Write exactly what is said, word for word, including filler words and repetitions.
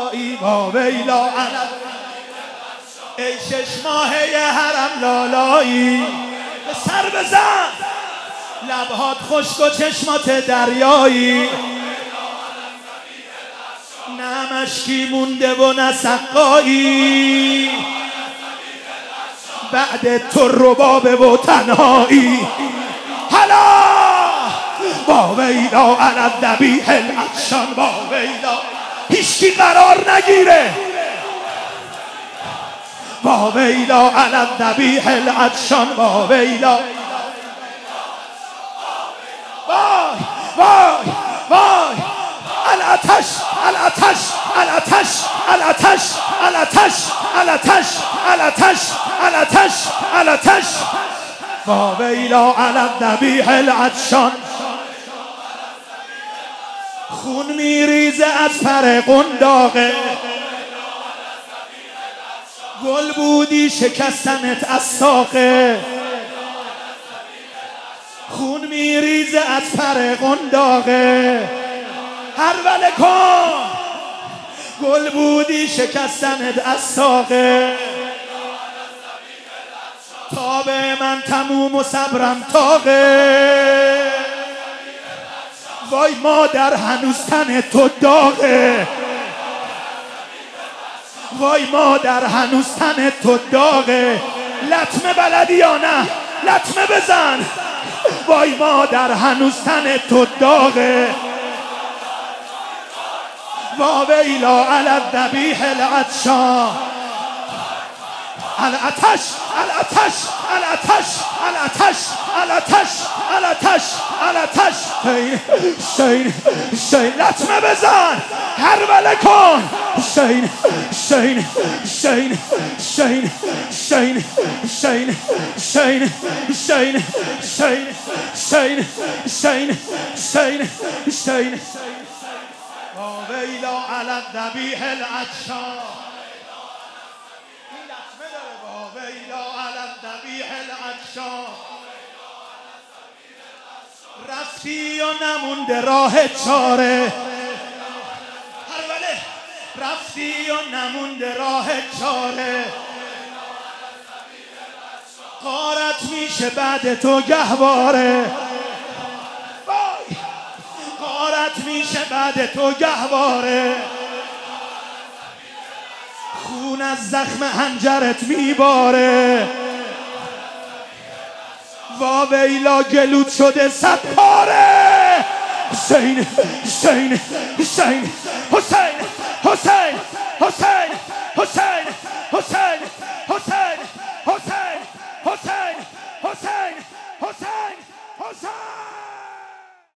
لالایی با ویلا علم ای شش ماهه حرم لالایی به سر بزن لبهات خشک و چشمات دریایی نه مشکی مونده و نه سقایی بعد تو رباب و تنهایی حالا با ویلا علی الذبیح العطشان با ویلا هیچکی قرار نگیره با ویلا علی الذبیح العطشان با ویلا وای وای وای الاتش الاتش الاتش الاتش الاتش الاتش الاتش الاتش الاتش با ویلا علی الذبیح العطشان خون میریزه از پر قنداقه گل بودی شکستنت از ساقه خون میریزه از پر قنداقه هر وله کن گل بودی شکستنت از ساقه تا به من تموم و صبرم تاقه وای مادر هنوز تن تو داغه وای مادر هنوز تن تو داغه لطمه بلدی یا نه لطمه بزن وای مادر هنوز تن تو داغه با ویلا علی الذبیح العطشان الاتش الاتش الاتش الاتش الاتش الاتش الاتش حسین حسین لطمه بزن هر وله کن حسین حسین حسین حسین حسین حسین حسین حسین حسین حسین حسین حسین حسین با ویلا علی الذبیح العطشان ویلا علی الذبیح العطشان رفتی و نمونده راه چاره هر وله رفتی و نمونده راه چاره غارت میشه بعد تو گهواره غارت میشه بعد تو گهواره خون از زخم حنجرت میباره وا ویلا گلوت شده صد پاره حسین حسین حسین حسین حسین حسین حسین حسین حسین حسین حسین حسین حسین حسین